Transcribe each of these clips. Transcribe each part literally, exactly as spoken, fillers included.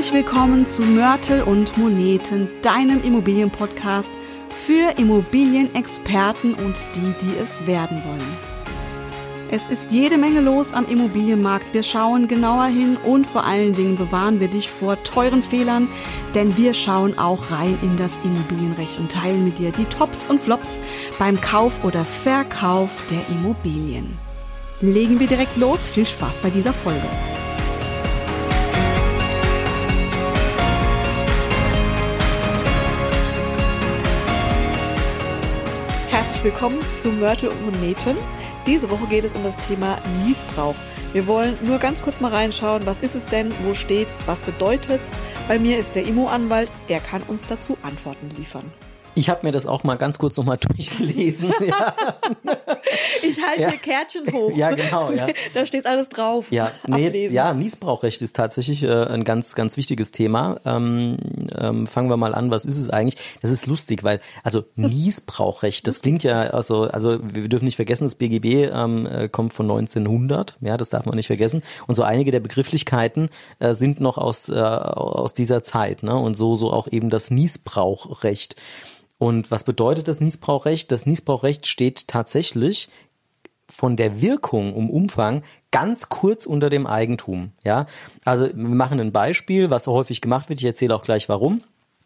Herzlich willkommen zu Mörtel und Moneten, deinem Immobilienpodcast für Immobilienexperten und die, die es werden wollen. Es ist jede Menge los am Immobilienmarkt. Wir schauen genauer hin und vor allen Dingen bewahren wir dich vor teuren Fehlern, denn wir schauen auch rein in das Immobilienrecht und teilen mit dir die Tops und Flops beim Kauf oder Verkauf der Immobilien. Legen wir direkt los. Viel Spaß bei dieser Folge. Herzlich willkommen zu Mörtel und Moneten. Diese Woche geht es um das Thema Niesbrauch. Wir wollen nur ganz kurz mal reinschauen, was ist es denn, wo steht's, was bedeutet's? Bei mir ist der Immo-Anwalt, er kann uns dazu Antworten liefern. Ich habe mir das auch mal ganz kurz nochmal durchgelesen. Ja. Ich halte ja. hier Kärtchen hoch. Ja, genau. Ja. Da steht alles drauf. Ja, nee, ja, Niesbrauchrecht ist tatsächlich äh, ein ganz, ganz wichtiges Thema. Ähm, ähm, fangen wir mal an. Was ist es eigentlich? Das ist lustig, weil also Niesbrauchrecht, das klingt ja also, also wir dürfen nicht vergessen, das B G B ähm, kommt von neunzehnhundert. Ja, das darf man nicht vergessen. Und so einige der Begrifflichkeiten äh, sind noch aus äh, aus dieser Zeit. Ne? Und so so auch eben das Niesbrauchrecht. Und was bedeutet das Niesbrauchrecht? Das Niesbrauchrecht steht tatsächlich von der Wirkung um Umfang ganz kurz unter dem Eigentum. Ja, also wir machen ein Beispiel, was so häufig gemacht wird. Ich erzähle auch gleich warum.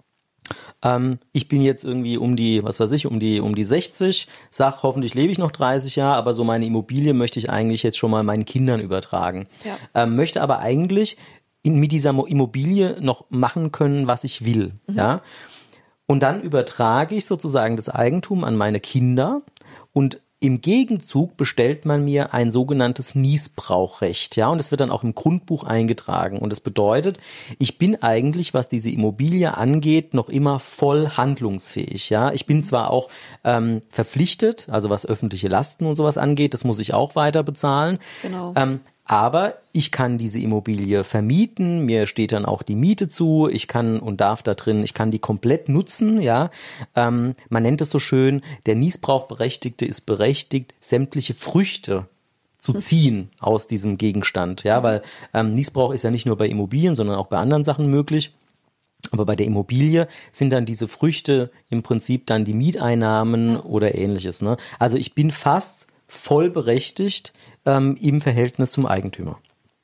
Ähm, ich bin jetzt irgendwie um die, was weiß ich, um die um die sechzig, sag, hoffentlich lebe ich noch dreißig Jahre, aber so meine Immobilie möchte ich eigentlich jetzt schon mal meinen Kindern übertragen. Ja. Ähm, möchte aber eigentlich in, mit dieser Immobilie noch machen können, was ich will. Mhm. Ja. Und dann übertrage ich sozusagen das Eigentum an meine Kinder und im Gegenzug bestellt man mir ein sogenanntes Niesbrauchrecht, ja, und das wird dann auch im Grundbuch eingetragen. Und das bedeutet, ich bin eigentlich, was diese Immobilie angeht, noch immer voll handlungsfähig, ja. Ich bin zwar auch ähm, verpflichtet, also was öffentliche Lasten und sowas angeht, das muss ich auch weiter bezahlen. Genau. Ähm, Aber ich kann diese Immobilie vermieten, mir steht dann auch die Miete zu, ich kann und darf da drin, ich kann die komplett nutzen, ja. Ähm, man nennt es so schön, der Niesbrauchberechtigte ist berechtigt, sämtliche Früchte zu ziehen aus diesem Gegenstand, ja, weil ähm, Niesbrauch ist ja nicht nur bei Immobilien, sondern auch bei anderen Sachen möglich. Aber bei der Immobilie sind dann diese Früchte im Prinzip dann die Mieteinnahmen oder ähnliches, ne? Also ich bin fast voll berechtigt ähm, im Verhältnis zum Eigentümer.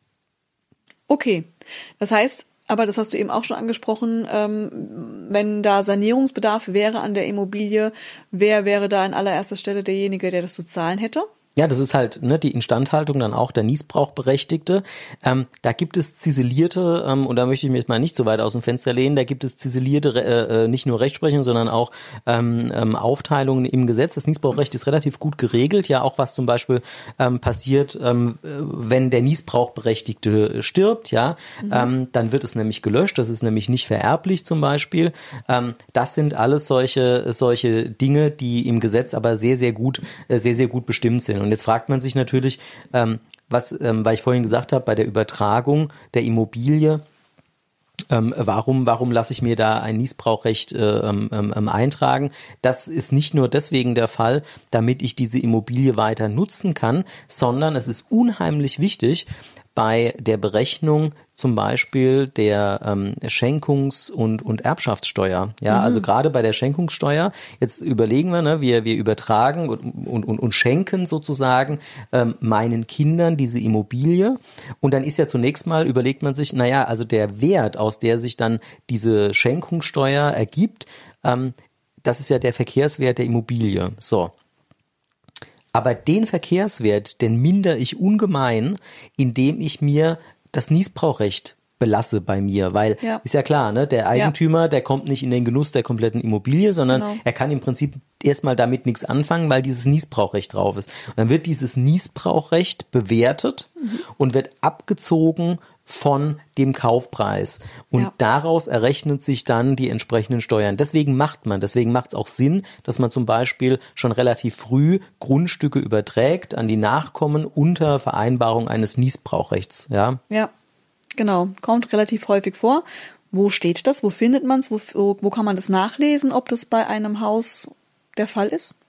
Okay, das heißt, aber das hast du eben auch schon angesprochen, ähm, wenn da Sanierungsbedarf wäre an der Immobilie, wer wäre da an allererster Stelle derjenige, der das zu zahlen hätte? Ja, das ist halt ne, die Instandhaltung dann auch der Niesbrauchberechtigte. Ähm, da gibt es ziselierte, ähm, und da möchte ich mich jetzt mal nicht so weit aus dem Fenster lehnen, da gibt es ziselierte, äh, nicht nur Rechtsprechung, sondern auch ähm, ähm, Aufteilungen im Gesetz. Das Niesbrauchrecht ist relativ gut geregelt, ja auch was zum Beispiel ähm, passiert, ähm, wenn der Niesbrauchberechtigte stirbt, ja, mhm. ähm, dann wird es nämlich gelöscht, das ist nämlich nicht vererblich zum Beispiel. Ähm, das sind alles solche solche Dinge, die im Gesetz aber sehr, sehr gut, äh, sehr, sehr gut bestimmt sind. Und jetzt fragt man sich natürlich, ähm, was, ähm, weil ich vorhin gesagt habe, bei der Übertragung der Immobilie, ähm, warum, warum lasse ich mir da ein Niesbrauchrecht äh, ähm, ähm, eintragen? Das ist nicht nur deswegen der Fall, damit ich diese Immobilie weiter nutzen kann, sondern es ist unheimlich wichtig bei der Berechnung zum Beispiel der ähm, Schenkungs- und, und Erbschaftssteuer. Ja, mhm. Also gerade bei der Schenkungssteuer, jetzt überlegen wir, ne, wir, wir übertragen und, und, und, und schenken sozusagen ähm, meinen Kindern diese Immobilie. Und dann ist ja zunächst mal, überlegt man sich, naja, also der Wert, aus der sich dann diese Schenkungssteuer ergibt, ähm, das ist ja der Verkehrswert der Immobilie. So. Aber den Verkehrswert, den mindere ich ungemein, indem ich mir das Niesbrauchrecht belasse bei mir, weil ja. ist ja klar, ne, der Eigentümer, ja. der kommt nicht in den Genuss der kompletten Immobilie, sondern genau. er kann im Prinzip erstmal damit nichts anfangen, weil dieses Niesbrauchrecht drauf ist. Und dann wird dieses Niesbrauchrecht bewertet mhm. und wird abgezogen von dem Kaufpreis. Und ja. daraus errechnet sich dann die entsprechenden Steuern. Deswegen macht man, deswegen macht es auch Sinn, dass man zum Beispiel schon relativ früh Grundstücke überträgt an die Nachkommen unter Vereinbarung eines Niesbrauchrechts. Ja, ja, genau. Kommt relativ häufig vor. Wo steht das? Wo findet man es? Wo, wo kann man das nachlesen, ob das bei einem Haus der Fall ist?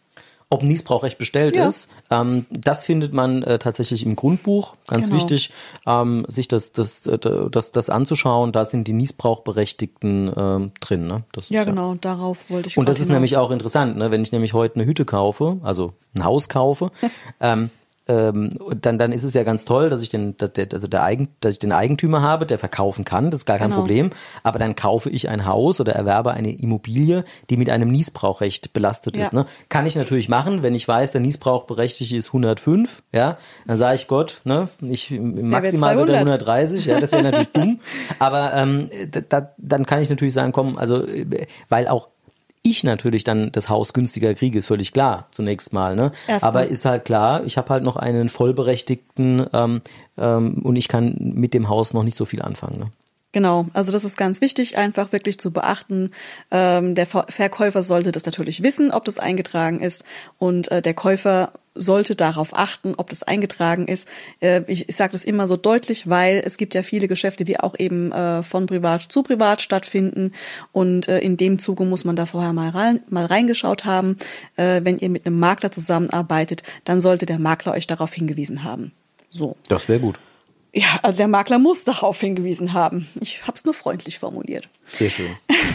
ob Niesbrauchrecht bestellt Ja. ist. Ähm, das findet man äh, tatsächlich im Grundbuch. Ganz Genau. wichtig, ähm, sich das, das, das, das anzuschauen. Da sind die Niesbrauchberechtigten ähm, drin. Ne? Das Ja, ist, genau, darauf wollte ich Und das gerade ist nämlich hinaus. auch interessant, ne? Wenn ich nämlich heute eine Hütte kaufe, also ein Haus kaufe, ähm, ähm, dann dann ist es ja ganz toll, dass ich den, dass der, also der Eigen, dass ich den Eigentümer habe, der verkaufen kann, das ist gar kein Genau. Problem. Aber dann kaufe ich ein Haus oder erwerbe eine Immobilie, die mit einem Niesbrauchrecht belastet Ja. ist. Ne? Kann ich natürlich machen, wenn ich weiß, der Niesbrauchberechtigte ist hundertfünf, ja, dann sage ich Gott, ne, ich maximal wird er zweihundert. hundertdreißig, ja, das wäre natürlich dumm. Aber ähm, da, da, dann kann ich natürlich sagen, komm, also weil auch ich natürlich dann das Haus günstiger kriege, ist völlig klar, zunächst mal. Ne? Erstmal. Aber ist halt klar, ich habe halt noch einen Vollberechtigten ähm, ähm, und ich kann mit dem Haus noch nicht so viel anfangen. Ne? Genau, also das ist ganz wichtig, einfach wirklich zu beachten. Ähm, der Ver- Verkäufer sollte das natürlich wissen, ob das eingetragen ist, und äh, der Käufer sollte darauf achten, ob das eingetragen ist. Äh, ich ich sage das immer so deutlich, weil es gibt ja viele Geschäfte, die auch eben äh, von privat zu privat stattfinden, und äh, in dem Zuge muss man da vorher mal rein, mal reingeschaut haben. Äh, wenn ihr mit einem Makler zusammenarbeitet, dann sollte der Makler euch darauf hingewiesen haben. So. Das wäre gut. Ja, also der Makler muss darauf hingewiesen haben. Ich habe es nur freundlich formuliert. Sehr schön.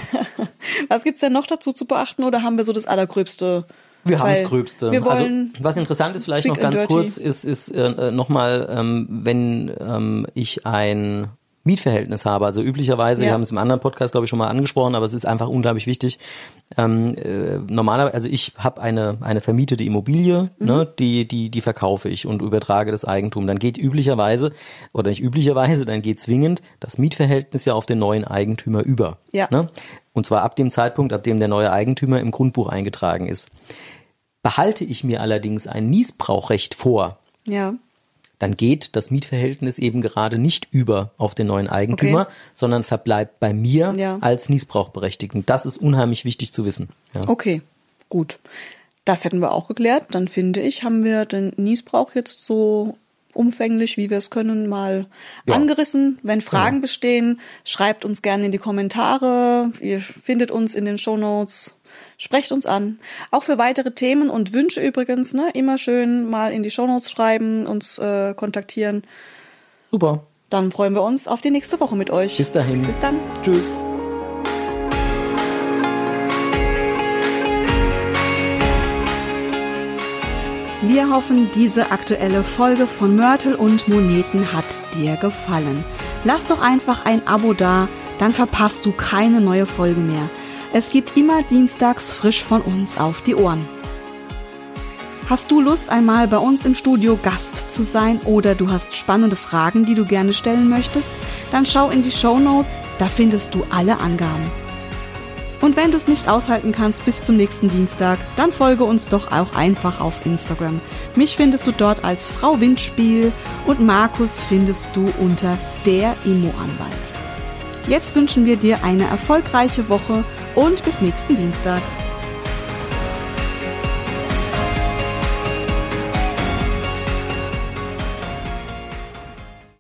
Was gibt's denn noch dazu zu beachten, oder haben wir so das Allergröbste? Wir haben Weil das Gröbste. Wir wollen also, was interessant ist, vielleicht quick noch ganz and dirty. kurz, ist, ist äh, nochmal, ähm, wenn ähm, ich ein Mietverhältnis habe. Also üblicherweise, Ja. wir haben es im anderen Podcast, glaube ich, schon mal angesprochen, aber es ist einfach unglaublich wichtig. Ähm, äh, normalerweise, also ich habe eine eine vermietete Immobilie, Mhm. ne, die die die verkaufe ich und übertrage das Eigentum. Dann geht üblicherweise, oder nicht üblicherweise, dann geht zwingend das Mietverhältnis ja auf den neuen Eigentümer über. Ja. Ne? Und zwar ab dem Zeitpunkt, ab dem der neue Eigentümer im Grundbuch eingetragen ist. Behalte ich mir allerdings ein Niesbrauchrecht vor, Ja, dann geht das Mietverhältnis eben gerade nicht über auf den neuen Eigentümer, Okay. sondern verbleibt bei mir Ja. als Niesbrauchberechtigten. Das ist unheimlich wichtig zu wissen. Ja. okay, gut. Das hätten wir auch geklärt. Dann finde ich, haben wir den Niesbrauch jetzt so umfänglich, wie wir es können, mal Ja. angerissen. Wenn Fragen bestehen, schreibt uns gerne in die Kommentare. Ihr findet uns in den Shownotes. Sprecht uns an. Auch für weitere Themen und Wünsche übrigens, ne, immer schön mal in die Shownotes schreiben, uns äh, kontaktieren. Super. Dann freuen wir uns auf die nächste Woche mit euch. Bis dahin. Bis dann. Tschüss. Wir hoffen, diese aktuelle Folge von Mörtel und Moneten hat dir gefallen. Lass doch einfach ein Abo da, dann verpasst du keine neue Folge mehr. Es gibt immer dienstags frisch von uns auf die Ohren. Hast du Lust, einmal bei uns im Studio Gast zu sein, oder du hast spannende Fragen, die du gerne stellen möchtest? Dann schau in die Shownotes, da findest du alle Angaben. Und wenn du es nicht aushalten kannst bis zum nächsten Dienstag, dann folge uns doch auch einfach auf Instagram. Mich findest du dort als Frau Windspiel und Markus findest du unter der Immo-Anwalt. Jetzt wünschen wir dir eine erfolgreiche Woche und bis nächsten Dienstag.